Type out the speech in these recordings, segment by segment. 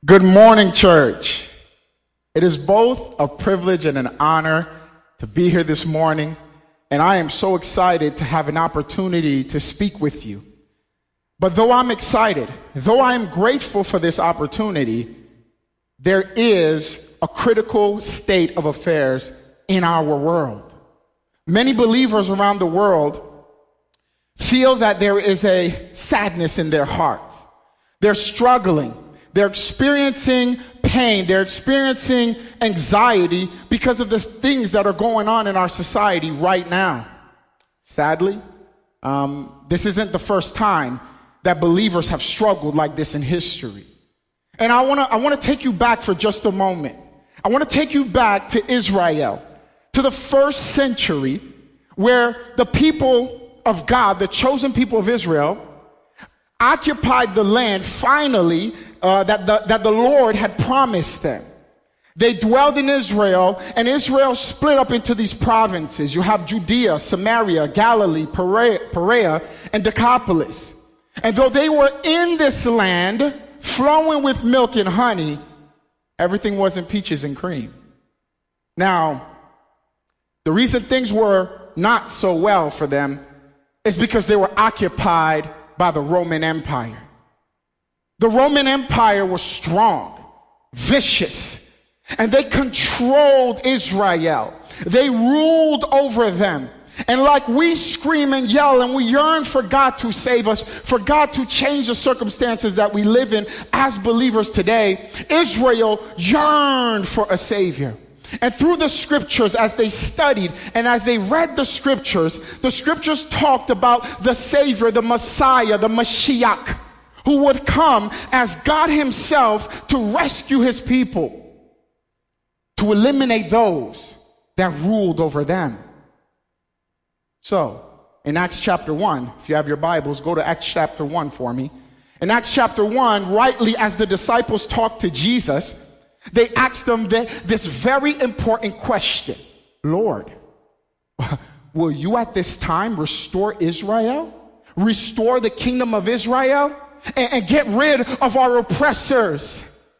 Good morning, church. It is both a privilege and an honor to be here this morning, and I am so excited to have an opportunity to speak with you. But though I'm excited, though I am grateful for this opportunity, there is a critical state of affairs in our world. Many believers around the world feel that there is a sadness in their hearts. They're struggling. They're experiencing pain. They're experiencing anxiety because of the things that are going on in our society right now. Sadly, this isn't the first time that believers have struggled like this in history. And I want to take you back for just a moment. I want to take you back to Israel, to the first century, where the people of God, the chosen people of Israel, occupied the land finally that the Lord had promised them. They dwelled in Israel, and Israel split up into these provinces. You have Judea, Samaria, Galilee, Perea, and Decapolis. And though they were in this land, flowing with milk and honey, everything wasn't peaches and cream. Now, the reason things were not so well for them is because they were occupied by the Roman Empire. The Roman Empire was strong, vicious, and they controlled Israel. They ruled over them. And like we scream and yell and we yearn for God to save us, for God to change the circumstances that we live in as believers today, Israel yearned for a Savior. And through the scriptures, as they studied and as they read the scriptures talked about the Savior, the Messiah, the Mashiach, who would come as God himself to rescue his people, to eliminate those that ruled over them. So, in Acts chapter 1, if you have your Bibles, go to Acts chapter 1 for me. In Acts chapter 1, rightly as the disciples talked to Jesus, they asked him this very important question. Lord, will you at this time restore Israel? Restore the kingdom of Israel? And get rid of our oppressors?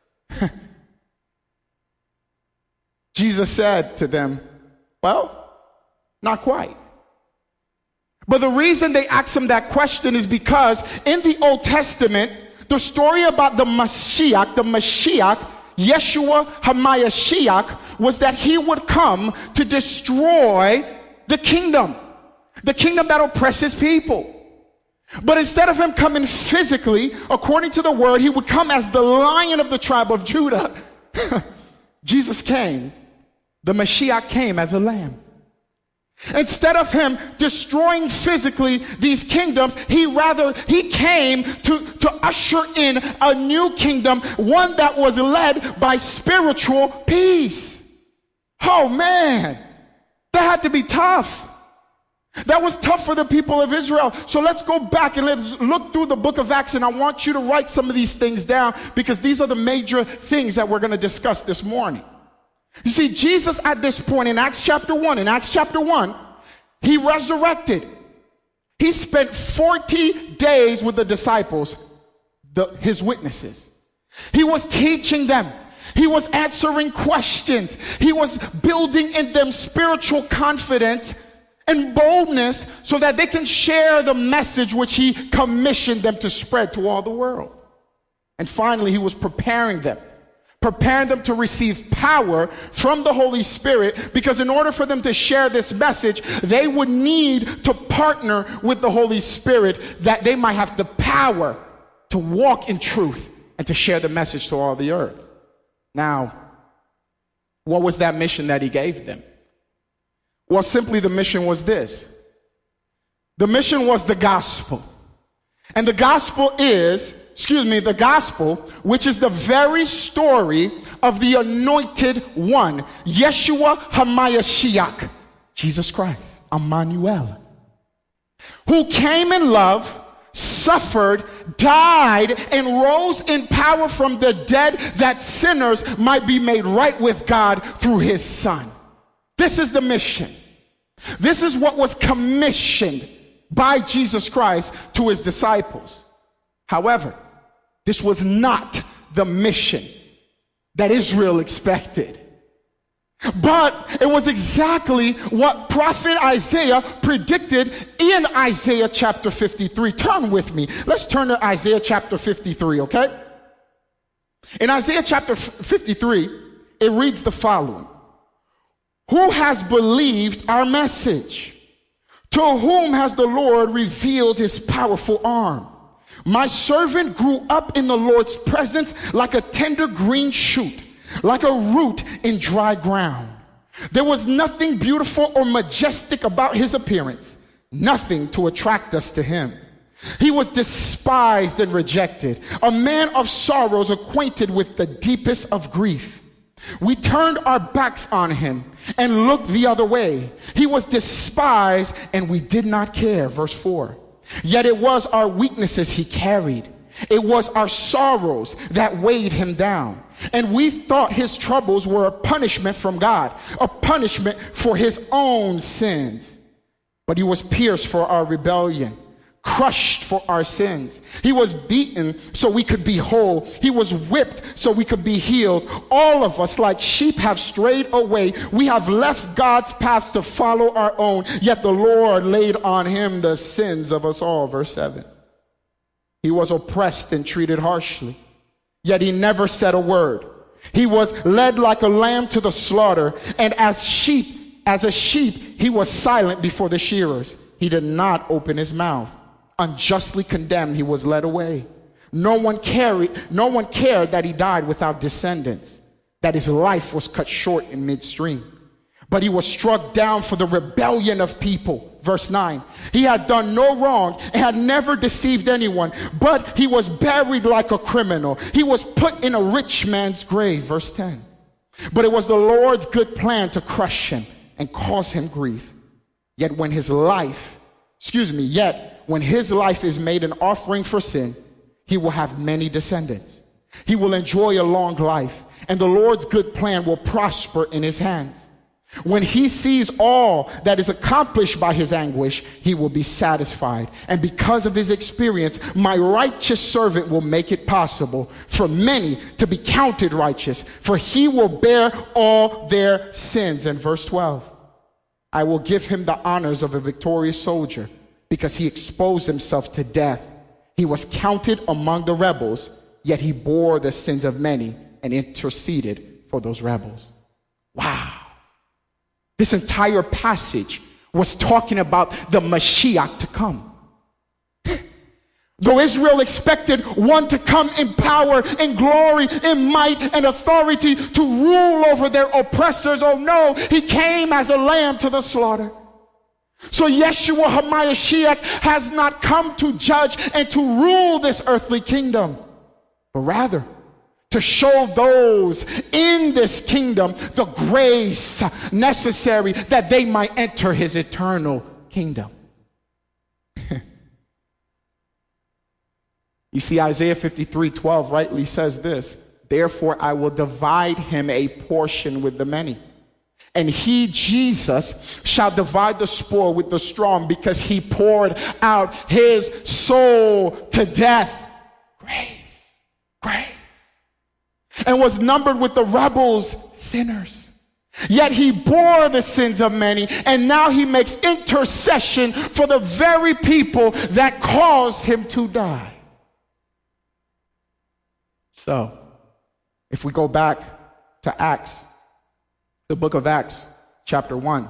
Jesus said to them, well, not quite. But the reason they asked him that question is because in the Old Testament, the story about the Mashiach, Yeshua HaMashiach, was that he would come to destroy the kingdom that oppresses people. But instead of him coming physically, according to the word, he would come as the Lion of the tribe of Judah. Jesus came. The Mashiach came as a lamb. Instead of him destroying physically these kingdoms, he came to usher in a new kingdom, one that was led by spiritual peace. Oh man, that had to be tough. That was tough for the people of Israel. So let's go back and let's look through the book of Acts, and I want you to write some of these things down because these are the major things that we're going to discuss this morning. You see, Jesus at this point in Acts chapter 1, he resurrected. He spent 40 days with the disciples, his witnesses. He was teaching them. He was answering questions. He was building in them spiritual confidence and boldness so that they can share the message which he commissioned them to spread to all the world. And finally, he was preparing them to receive power from the Holy Spirit, because in order for them to share this message, they would need to partner with the Holy Spirit, that they might have the power to walk in truth and to share the message to all the earth. Now, what was that mission that he gave them? Well, simply the mission was this. The mission was the gospel. And the gospel, which is the very story of the anointed one, Yeshua HaMashiach, Jesus Christ, Emmanuel, who came in love, suffered, died, and rose in power from the dead, that sinners might be made right with God through his Son. This is the mission. This is what was commissioned by Jesus Christ to his disciples. However, this was not the mission that Israel expected. But it was exactly what prophet Isaiah predicted in Isaiah chapter 53. Turn with me. Let's turn to Isaiah chapter 53, okay? In Isaiah chapter 53, it reads the following. Who has believed our message? To whom has the Lord revealed his powerful arm? My servant grew up in the Lord's presence like a tender green shoot, like a root in dry ground. There was nothing beautiful or majestic about his appearance, nothing to attract us to him. He was despised and rejected, a man of sorrows, acquainted with the deepest of grief. We turned our backs on him and looked the other way. He was despised and we did not care. Verse 4. Yet it was our weaknesses he carried. It was our sorrows that weighed him down. And we thought his troubles were a punishment from God, a punishment for his own sins. But he was pierced for our rebellion, crushed for our sins. He was beaten so we could be whole. He was whipped so we could be healed. All of us, like sheep, have strayed away. We have left God's path to follow our own. Yet the Lord laid on him the sins of us all. Verse 7. He was oppressed and treated harshly, yet he never said a word. He was led like a lamb to the slaughter, and as a sheep, he was silent before the shearers. He did not open his mouth. Unjustly condemned, he was led away. No one cared that he died without descendants, that his life was cut short in midstream. But he was struck down for the rebellion of people. Verse 9. He had done no wrong and had never deceived anyone, but he was buried like a criminal. He was put in a rich man's grave. Verse 10. But it was the Lord's good plan to crush him and cause him grief. Yet when his life is made an offering for sin, he will have many descendants. He will enjoy a long life, and the Lord's good plan will prosper in his hands. When he sees all that is accomplished by his anguish, he will be satisfied. And because of his experience, my righteous servant will make it possible for many to be counted righteous, for he will bear all their sins. And verse 12, I will give him the honors of a victorious soldier because he exposed himself to death. He was counted among the rebels, yet he bore the sins of many and interceded for those rebels. Wow. This entire passage was talking about the Mashiach to come. Though Israel expected one to come in power, in glory, in might, and authority to rule over their oppressors, oh no, he came as a lamb to the slaughter. So Yeshua HaMashiach has not come to judge and to rule this earthly kingdom, but rather to show those in this kingdom the grace necessary that they might enter his eternal kingdom. You see, Isaiah 53:12 rightly says this, therefore I will divide him a portion with the many, and he, Jesus, shall divide the spoil with the strong, because he poured out his soul to death. Grace. And was numbered with the rebels, sinners. Yet he bore the sins of many, and now he makes intercession for the very people that caused him to die. So, if we go back to Acts, the book of Acts, chapter 1,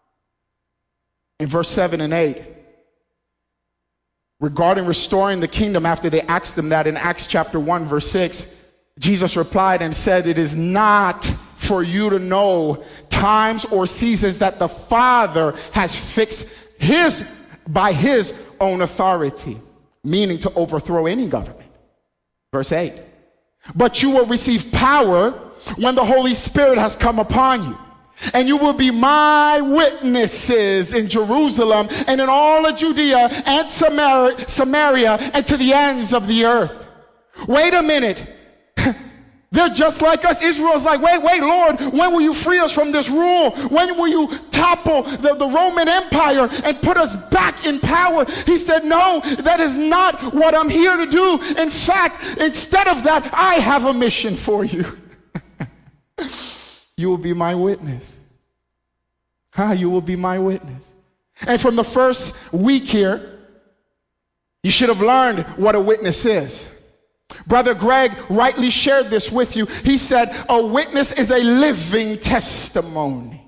in verse 7 and 8, regarding restoring the kingdom, after they asked him that in Acts chapter 1, verse 6, Jesus replied and said, it is not for you to know times or seasons that the Father has fixed by his own authority, meaning to overthrow any government. Verse 8, but you will receive power when the Holy Spirit has come upon you. And you will be my witnesses in Jerusalem and in all of Judea and Samaria and to the ends of the earth. Wait a minute. They're just like us. Israel's like, wait, Lord, when will you free us from this rule? When will you topple the Roman Empire and put us back in power? He said, no, that is not what I'm here to do. In fact, instead of that, I have a mission for you. You will be my witness. You will be my witness. And from the first week here, you should have learned what a witness is. Brother Greg rightly shared this with you. He said, a witness is a living testimony.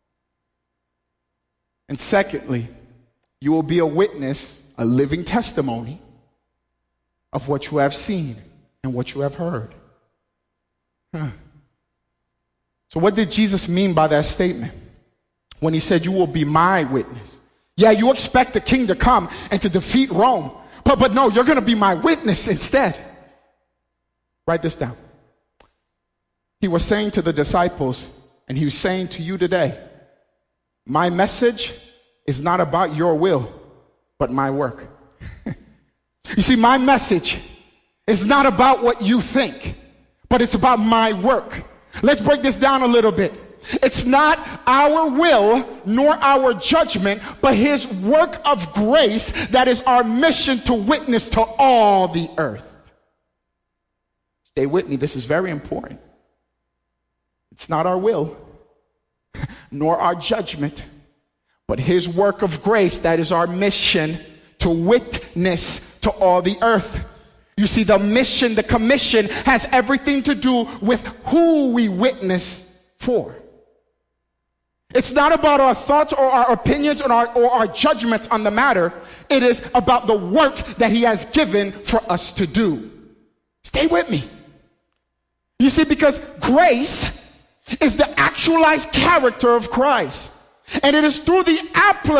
And secondly, you will be a witness, a living testimony of what you have seen and what you have heard. So what did Jesus mean by that statement? When he said, you will be my witness. Yeah, you expect the king to come and to defeat Rome. But no, you're going to be my witness instead. Write this down. He was saying to the disciples, and he was saying to you today, my message is not about your will, but my work. You see, my message is not about what you think, but it's about my work. Let's break this down a little bit. It's not our will nor our judgment, but his work of grace that is our mission to witness to all the earth. Stay with me. This is very important. It's not our will nor our judgment, but his work of grace that is our mission to witness to all the earth. You see, the mission, the commission has everything to do with who we witness for. It's not about our thoughts or our opinions or our judgments on the matter. It is about the work that he has given for us to do. Stay with me. You see, because grace is the actualized character of Christ. And it is through its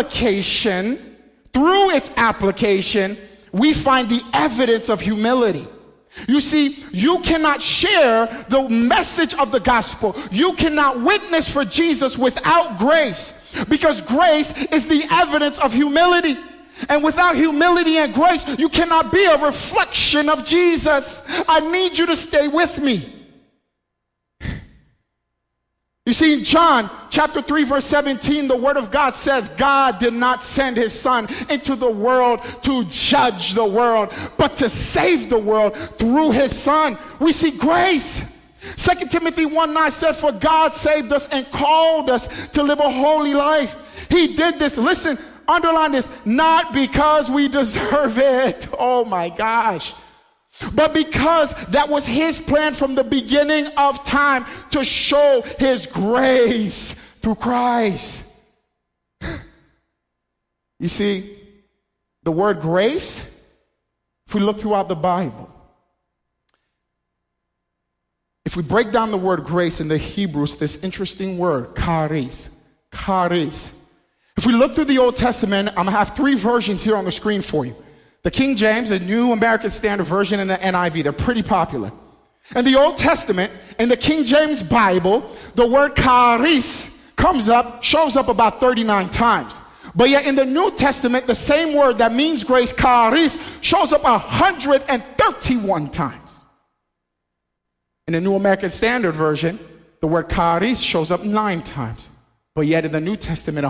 application, we find the evidence of humility. You see, you cannot share the message of the gospel. You cannot witness for Jesus without grace, because grace is the evidence of humility. And without humility and grace, you cannot be a reflection of Jesus. I need you to stay with me. You see, in John chapter 3, verse 17, the word of God says, God did not send his son into the world to judge the world, but to save the world through his son. We see grace. 2 Timothy 1:9 said, for God saved us and called us to live a holy life. He did this, listen, underline this, not because we deserve it. Oh my gosh. But because that was his plan from the beginning of time, to show his grace through Christ. You see, the word grace, if we look throughout the Bible, if we break down the word grace in the Hebrew, it's this interesting word, charis. Charis. If we look through the Old Testament, I'm going to have 3 versions here on the screen for you. The King James, the New American Standard Version, and the NIV. They're pretty popular. In the Old Testament, in the King James Bible, the word charis shows up about 39 times. But yet in the New Testament, the same word that means grace, charis, shows up 131 times. In the New American Standard Version, the word charis shows up 9 times. But yet in the New Testament,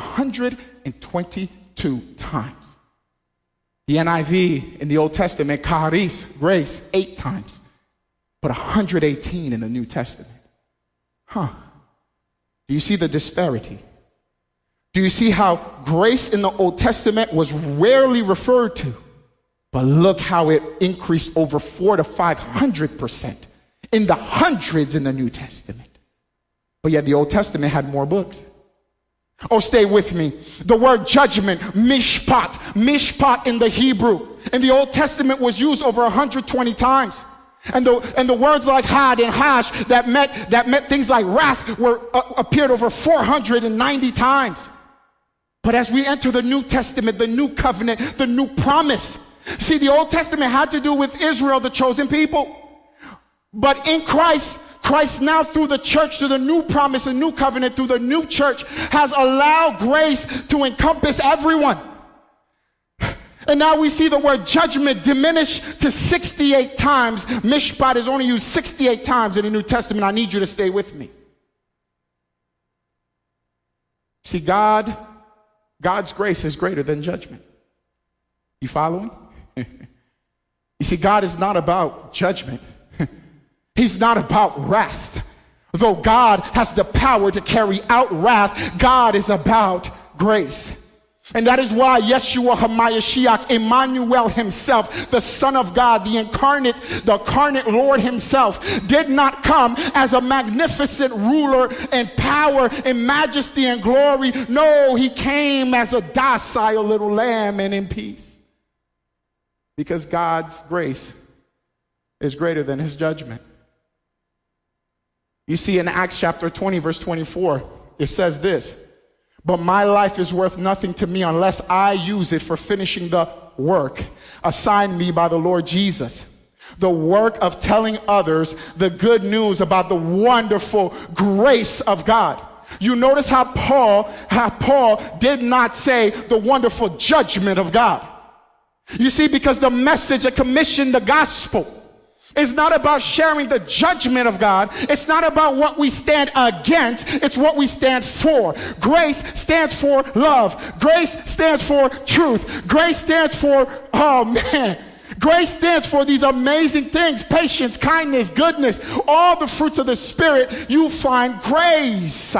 122 times. The NIV in the Old Testament, charis, grace, 8 times, but 118 in the New Testament. Do you see the disparity? Do you see how grace in the Old Testament was rarely referred to, but look how it increased over 400 to 500% in the hundreds in the New Testament. But yet the Old Testament had more books. Oh, stay with me. The word judgment, mishpat in the Hebrew, in the Old Testament was used over 120 times. And the words like had and hash that meant things like wrath appeared over 490 times. But as we enter the New Testament, the new covenant, the new promise, see, the Old Testament had to do with Israel, the chosen people. But in Christ now through the church, through the new promise and new covenant, through the new church, has allowed grace to encompass everyone. And now we see the word judgment diminished to 68 times. Mishpat is only used 68 times in the New Testament. I need you to stay with me. See, God's grace is greater than judgment. You following? You see, God is not about judgment. He's not about wrath. Though God has the power to carry out wrath, God is about grace. And that is why Yeshua HaMashiach, Emmanuel himself, the Son of God, the incarnate Lord himself, did not come as a magnificent ruler in power and majesty and glory. No, he came as a docile little lamb and in peace. Because God's grace is greater than his judgment. You see in Acts chapter 20, verse 24, it says this: "But my life is worth nothing to me unless I use it for finishing the work assigned me by the Lord Jesus. The work of telling others the good news about the wonderful grace of God." You notice how Paul did not say the wonderful judgment of God. You see, because the message, the commission, the gospel is not about sharing the judgment of God. It's not about what we stand against. It's what we stand for. Grace stands for love. Grace stands for truth. Grace stands for, grace stands for these amazing things: patience, kindness, goodness, all the fruits of the Spirit. You find grace.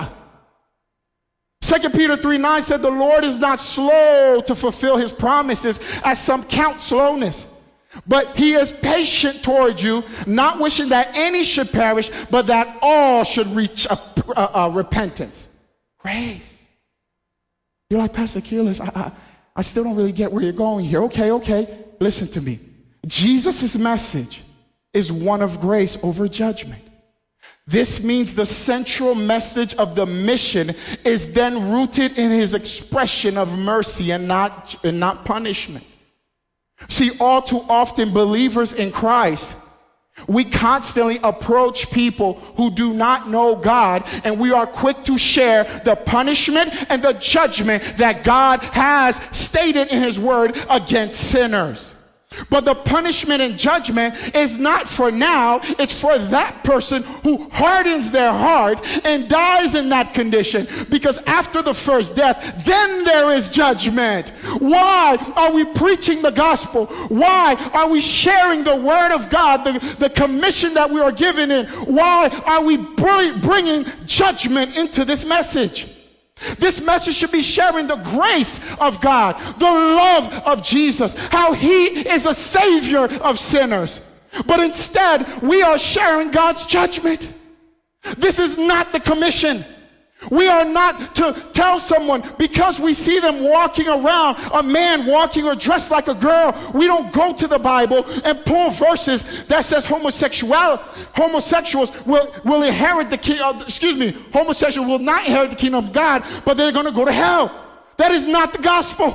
2 Peter 3:9 said, "The Lord is not slow to fulfill his promises, as some count slowness, but he is patient toward you, not wishing that any should perish, but that all should reach repentance." Grace. You're like, "Pastor Keelis, I still don't really get where you're going here." Okay. Listen to me. Jesus' message is one of grace over judgment. This means the central message of the mission is then rooted in his expression of mercy and not punishment. See, all too often believers in Christ, we constantly approach people who do not know God, and we are quick to share the punishment and the judgment that God has stated in his word against sinners. But the punishment and judgment is not for now. It's for that person who hardens their heart and dies in that condition. Because after the first death, then there is judgment. Why are we preaching the gospel? Why are we sharing the word of God, the commission that we are given in? Why are we bringing judgment into this message? This message should be sharing the grace of God, the love of Jesus, how he is a savior of sinners. But instead, we are sharing God's judgment. This is not the commission. We are not to tell someone because we see them walking around, a man walking or dressed like a girl. We don't go to the Bible and pull verses that says homosexuals will inherit the kingdom. Homosexuals will not inherit the kingdom of God, but they're going to go to hell. That is not the gospel.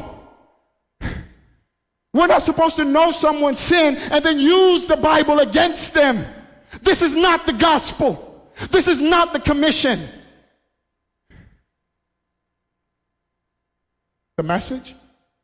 We're not supposed to know someone's sin and then use the Bible against them. This is not the gospel. This is not the commission. The message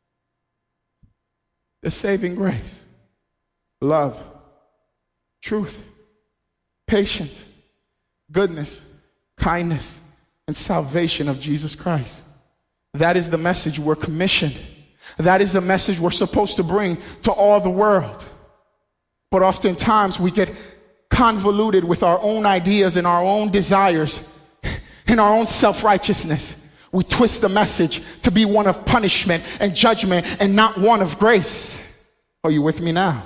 is saving grace, love, truth, patience, goodness, kindness, and salvation of Jesus Christ. That is the message we're commissioned. That is the message we're supposed to bring to all the world. But oftentimes we get convoluted with our own ideas and our own desires and our own self-righteousness. We twist the message to be one of punishment and judgment and not one of grace. Are you with me now?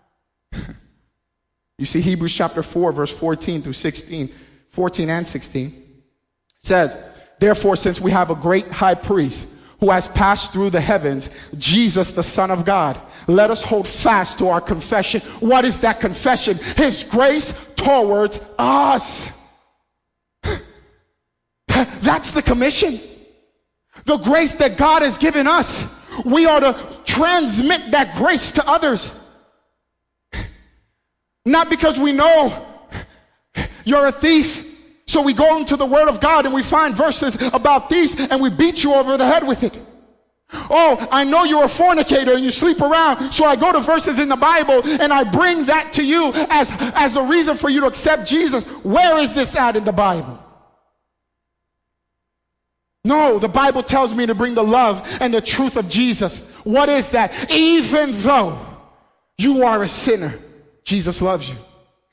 You see, Hebrews chapter 4, verse 14 through 16, 14 and 16 says, "Therefore, since we have a great high priest who has passed through the heavens, Jesus, the Son of God, let us hold fast to our confession." What is that confession? His grace towards us. That's the commission. The grace that God has given us, we are to transmit that grace to others. Not because we know you're a thief, so we go into the Word of God and we find verses about thieves and we beat you over the head with it. Oh, I know you're a fornicator and you sleep around, so I go to verses in the Bible and I bring that to you as a reason for you to accept Jesus. Where is this at in the Bible? No, the Bible tells me to bring the love and the truth of Jesus. What is that? Even though you are a sinner, Jesus loves you.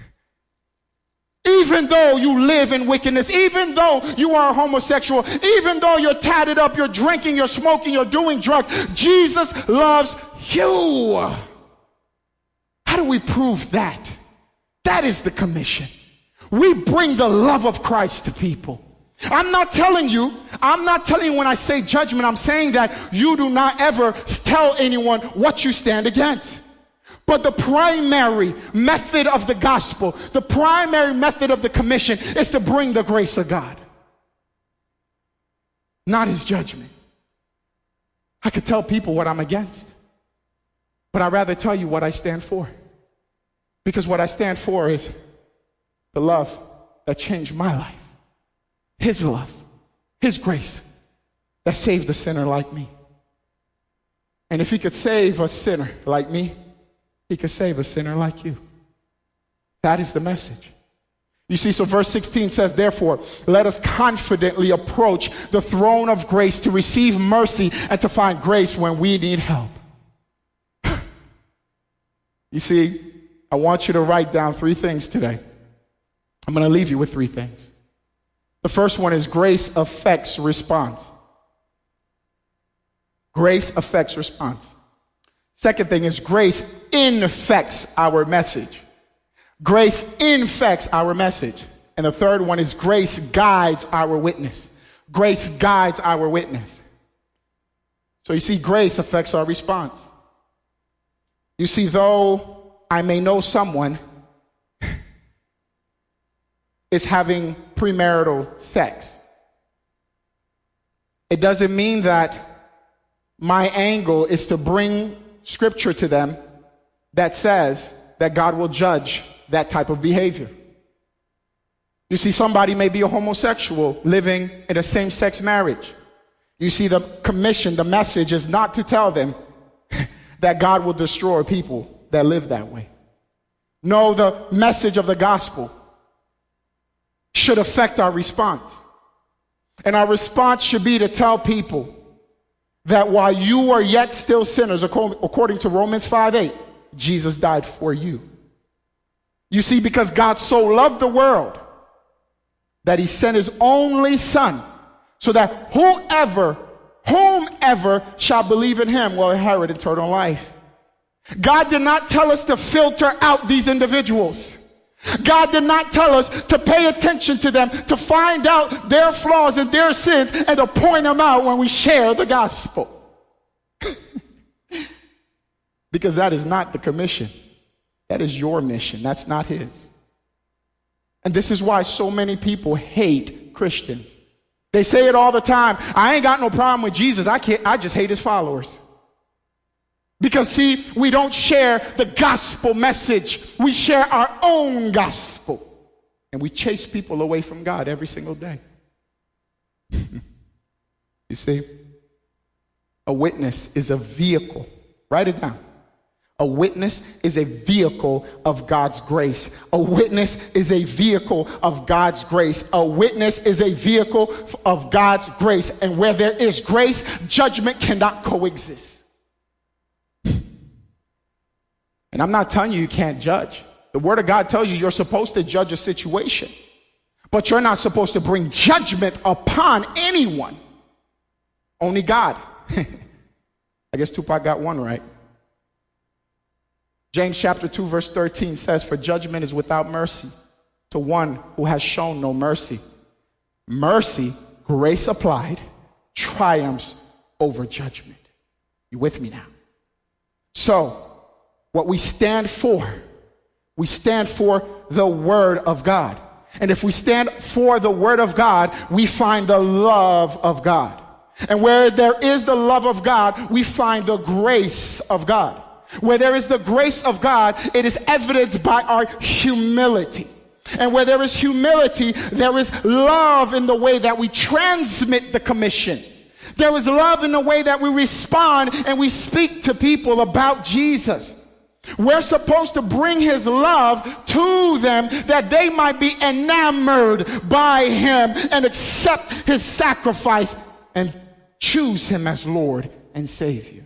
Even though you live in wickedness, even though you are a homosexual, even though you're tatted up, you're drinking, you're smoking, you're doing drugs, Jesus loves you. How do we prove that? That is the commission. We bring the love of Christ to people. I'm not telling you when I say judgment, I'm saying that you do not ever tell anyone what you stand against. But the primary method of the gospel, the primary method of the commission is to bring the grace of God, not his judgment. I could tell people what I'm against, but I'd rather tell you what I stand for. Because what I stand for is the love that changed my life. His love, his grace that saved a sinner like me. And if he could save a sinner like me, he could save a sinner like you. That is the message. You see, so verse 16 says, therefore, let us confidently approach the throne of grace to receive mercy and to find grace when we need help. You see, I want you to write down 3 things today. I'm going to leave you with 3 things. The first one is grace affects response. Grace affects response. Second thing is grace infects our message. Grace infects our message. And the third one is grace guides our witness. Grace guides our witness. So you see, grace affects our response. You see, though I may know someone is having premarital sex, it doesn't mean that my angle is to bring scripture to them that says that God will judge that type of behavior. You see, somebody may be a homosexual living in a same-sex marriage. You see, the commission, the message is not to tell them that God will destroy people that live that way. No, the message of the gospel should affect our response. And our response should be to tell people that while you are yet still sinners, according to Romans 5:8, Jesus died for you. You see, because God so loved the world that he sent his only son, so that whomever shall believe in him will inherit eternal life. God did not tell us to filter out these individuals. God did not tell us to pay attention to them, to find out their flaws and their sins, and to point them out when we share the gospel. Because that is not the commission. That is your mission. That's not his. And this is why so many people hate Christians. They say it all the time. I ain't got no problem with Jesus. I just hate his followers. Because, see, we don't share the gospel message. We share our own gospel. And we chase people away from God every single day. You see, a witness is a vehicle. Write it down. A witness is a vehicle of God's grace. A witness is a vehicle of God's grace. A witness is a vehicle of God's grace. And where there is grace, judgment cannot coexist. And I'm not telling you you can't judge. The Word of God tells you you're supposed to judge a situation. But you're not supposed to bring judgment upon anyone. Only God. I guess Tupac got one right. James chapter 2 verse 13 says, for judgment is without mercy to one who has shown no mercy. Mercy, grace applied, triumphs over judgment. You with me now? So, what we stand for the Word of God. And if we stand for the Word of God, we find the love of God. And where there is the love of God, we find the grace of God. Where there is the grace of God, it is evidenced by our humility. And where there is humility, there is love in the way that we transmit the commission. There is love in the way that we respond and we speak to people about Jesus. We're supposed to bring his love to them that they might be enamored by him and accept his sacrifice and choose him as Lord and Savior.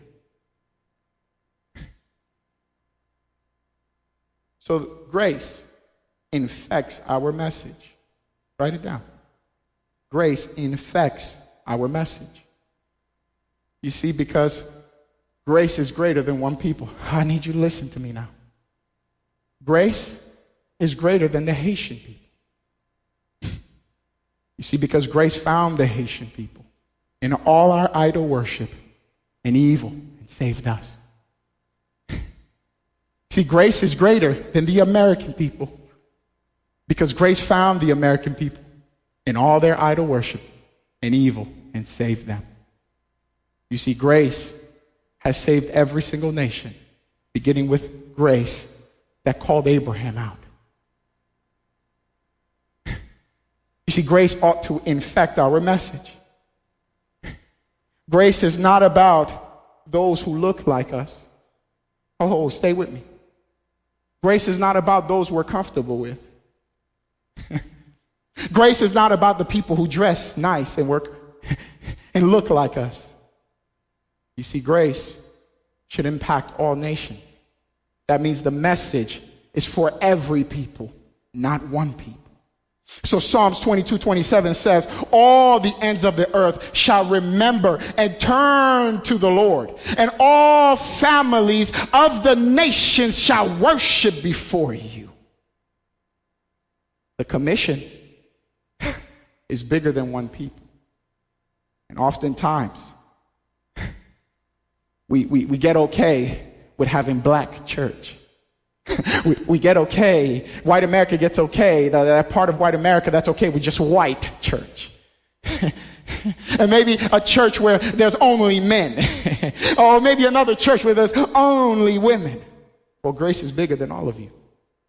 So grace infects our message. Write it down. Grace infects our message. You see, because grace is greater than one people. I need you to listen to me now. Grace is greater than the Haitian people. You see, because grace found the Haitian people in all our idol worship and evil and saved us. See, grace is greater than the American people because grace found the American people in all their idol worship and evil and saved them. You see, grace has saved every single nation, beginning with grace that called Abraham out. You see, grace ought to infect our message. Grace is not about those who look like us. Oh, stay with me. Grace is not about those we're comfortable with. Grace is not about the people who dress nice and work and look like us. You see, grace should impact all nations. That means the message is for every people, not one people. So Psalms 22:27 says, all the ends of the earth shall remember and turn to the Lord, and all families of the nations shall worship before you. The commission is bigger than one people. And oftentimes, we get okay with having black church. we get okay. White America gets okay. That part of white America, that's okay with just white church. And maybe a church where there's only men. Or maybe another church where there's only women. Well, grace is bigger than all of you.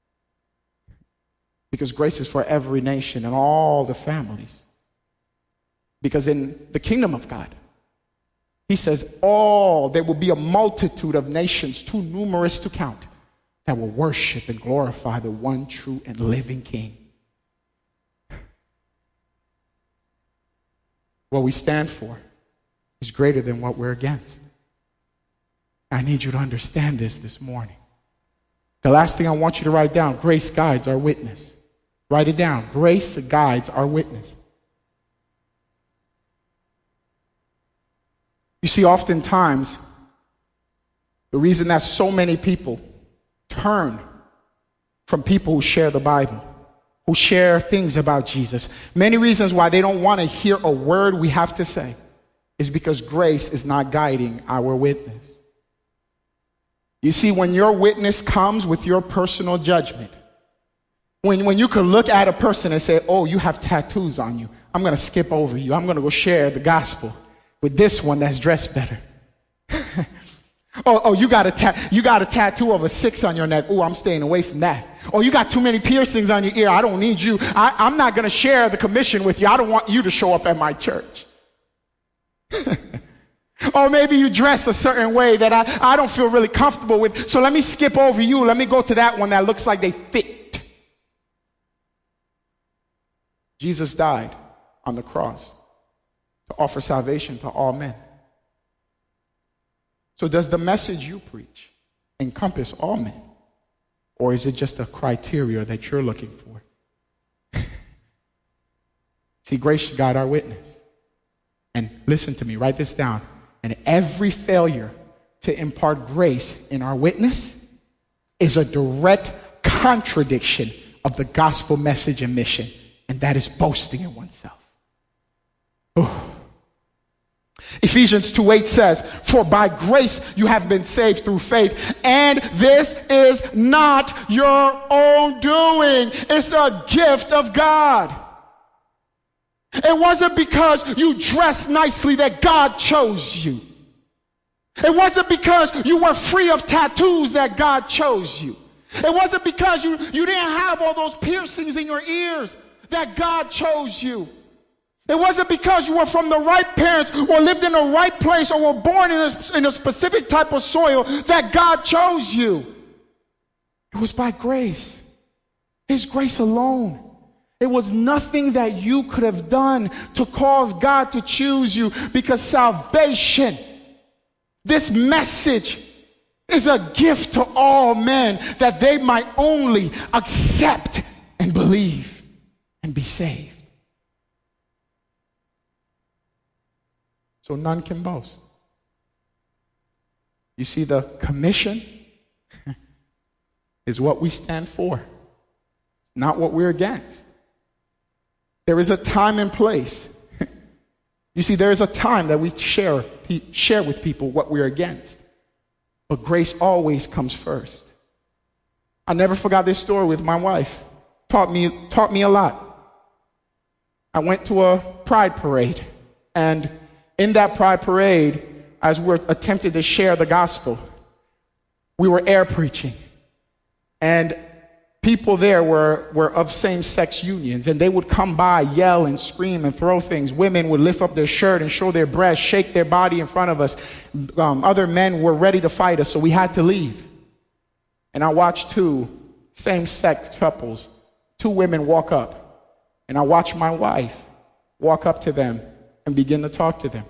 Because grace is for every nation and all the families. Because in the kingdom of God, he says, there will be a multitude of nations too numerous to count that will worship and glorify the one true and living King. What we stand for is greater than what we're against. I need you to understand this morning. The last thing I want you to write down, grace guides our witness. Write it down. Grace guides our witness. You see, oftentimes, the reason that so many people turn from people who share the Bible, who share things about Jesus, many reasons why they don't want to hear a word we have to say is because grace is not guiding our witness. You see, when your witness comes with your personal judgment, when you could look at a person and say, oh, you have tattoos on you, I'm going to skip over you. I'm going to go share the gospel with this one that's dressed better. Oh, you got a tattoo of a 6 on your neck. Oh, I'm staying away from that. Oh, you got too many piercings on your ear. I don't need you. I'm not going to share the commission with you. I don't want you to show up at my church. Or maybe you dress a certain way that I don't feel really comfortable with. So let me skip over you. Let me go to that one that looks like they fit. Jesus died on the cross to offer salvation to all men. So does the message you preach encompass all men? Or is it just a criteria that you're looking for? See, grace should guide our witness. And listen to me, write this down. And every failure to impart grace in our witness is a direct contradiction of the gospel message and mission. And that is boasting in oneself. Oh. Ephesians 2:8 says, for by grace you have been saved through faith, and this is not your own doing. It's a gift of God. It wasn't because you dressed nicely that God chose you. It wasn't because you were free of tattoos that God chose you. It wasn't because you didn't have all those piercings in your ears that God chose you. It wasn't because you were from the right parents or lived in the right place or were born in a specific type of soil that God chose you. It was by grace. His grace alone. It was nothing that you could have done to cause God to choose you, because salvation, this message, is a gift to all men that they might only accept and believe and be saved. So none can boast. You see, the commission is what we stand for, not what we're against. There is a time and place. You see, there is a time that we share with people what we're against. But grace always comes first. I never forgot this story with my wife. Taught me a lot. I went to a pride parade, and in that pride parade, as we're attempting to share the gospel, we were air preaching. And people there were of same-sex unions, and they would come by, yell and scream and throw things. Women would lift up their shirt and show their breasts, shake their body in front of us. Other men were ready to fight us, so we had to leave. And I watched two same-sex couples, two women walk up, and I watched my wife walk up to them and begin to talk to them.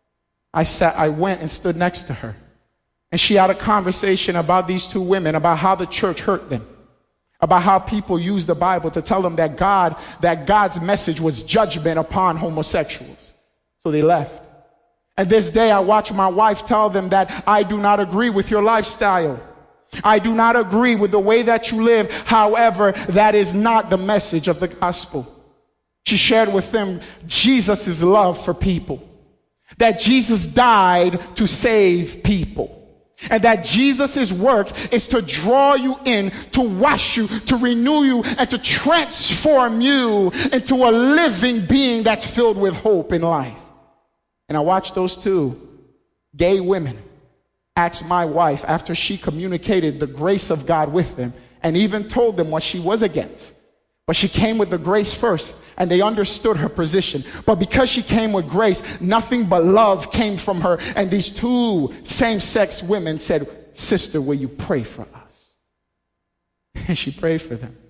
I went and stood next to her, and she had a conversation about these two women, about how the church hurt them, about how people use the Bible to tell them that God's message was judgment upon homosexuals. So they left. And this day I watch my wife tell them that I do not agree with your lifestyle. I do not agree with the way that you live. However, that is not the message of the gospel. She shared with them Jesus' love for people, that Jesus died to save people, and that Jesus' work is to draw you in, to wash you, to renew you, and to transform you into a living being that's filled with hope in life. And I watched those two gay women ask my wife, after she communicated the grace of God with them and even told them what she was against. But she came with the grace first, and they understood her position. But because she came with grace, nothing but love came from her. And these two same-sex women said, "Sister, will you pray for us?" And she prayed for them.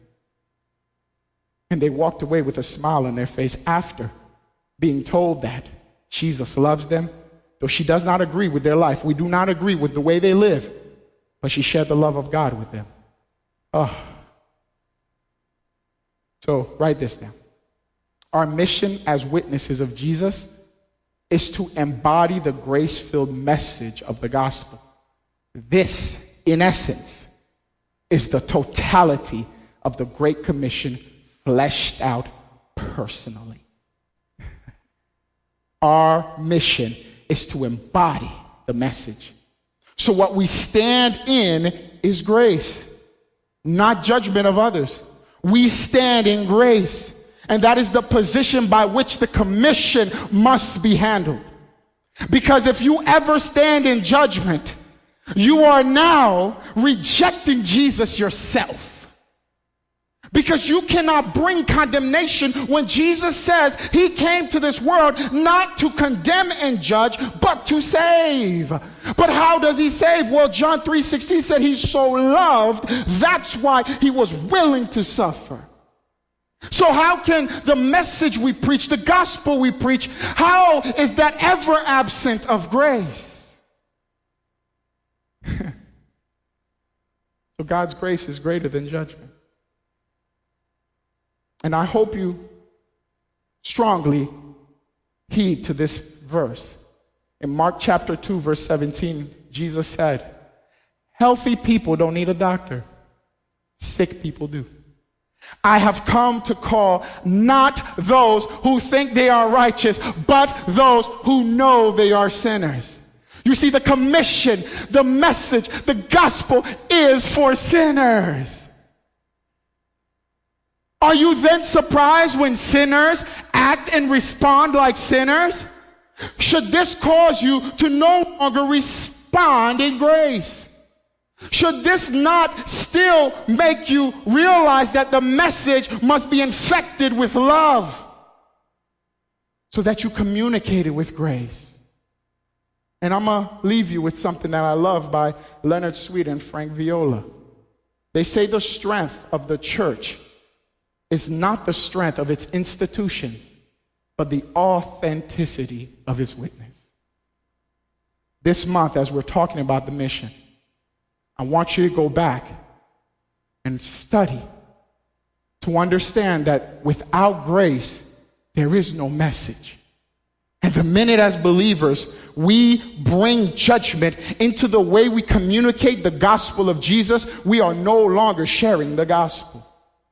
And they walked away with a smile on their face after being told that Jesus loves them. Though she does not agree with their life, we do not agree with the way they live, but she shared the love of God with them. Oh. So write this down. Our mission as witnesses of Jesus is to embody the grace-filled message of the gospel. This, in essence, is the totality of the Great Commission fleshed out personally. Our mission is to embody the message. So what we stand in is grace, not judgment of others. We stand in grace, and that is the position by which the commission must be handled. Because if you ever stand in judgment, you are now rejecting Jesus yourself. Because you cannot bring condemnation when Jesus says he came to this world not to condemn and judge, but to save. But how does he save? Well, John 3:16 said he so loved, that's why he was willing to suffer. So how can the message we preach, the gospel we preach, how is that ever absent of grace? So God's grace is greater than judgment. And I hope you strongly heed to this verse. In Mark chapter 2, verse 17, Jesus said, "Healthy people don't need a doctor. Sick people do. I have come to call not those who think they are righteous, but those who know they are sinners." You see, the commission, the message, the gospel is for sinners. Are you then surprised when sinners act and respond like sinners? Should this cause you to no longer respond in grace? Should this not still make you realize that the message must be infected with love? so that you communicate it with grace. And I'm going to leave you with something that I love by Leonard Sweet and Frank Viola. They say the strength of the church is not the strength of its institutions, but the authenticity of its witness. This month, as we're talking about the mission, I want you to go back and study to understand that without grace, there is no message. And the minute as believers, we bring judgment into the way we communicate the gospel of Jesus, we are no longer sharing the gospel.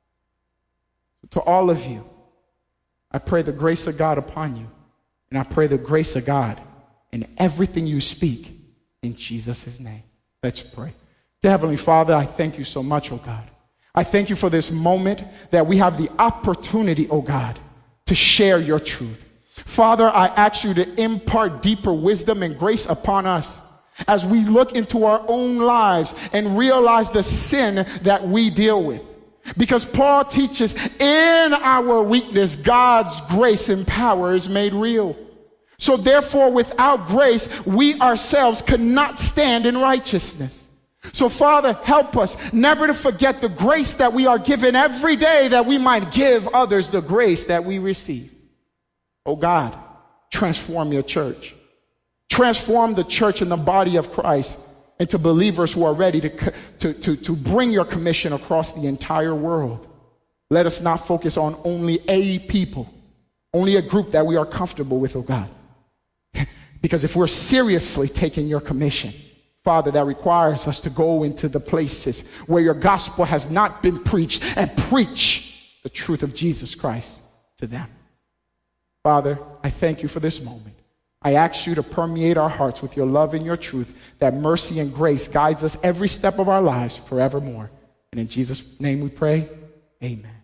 To all of you, I pray the grace of God upon you. And I pray the grace of God in everything you speak in Jesus' name. Let's pray. Dear Heavenly Father, I thank you so much, oh God. I thank you for this moment that we have the opportunity, oh God, to share your truth. Father, I ask you to impart deeper wisdom and grace upon us as we look into our own lives and realize the sin that we deal with. Because Paul teaches, in our weakness, God's grace and power is made real. So therefore, without grace, we ourselves could not stand in righteousness. So Father, help us never to forget the grace that we are given every day, that we might give others the grace that we receive. Oh God, transform your church. Transform the church and the body of Christ into believers who are ready to bring your commission across the entire world. Let us not focus on only a people, only a group that we are comfortable with, oh God. Because if we're seriously taking your commission, Father, that requires us to go into the places where your gospel has not been preached and preach the truth of Jesus Christ to them. Father, I thank you for this moment. I ask you to permeate our hearts with your love and your truth, that mercy and grace guides us every step of our lives forevermore. And in Jesus' name we pray, amen.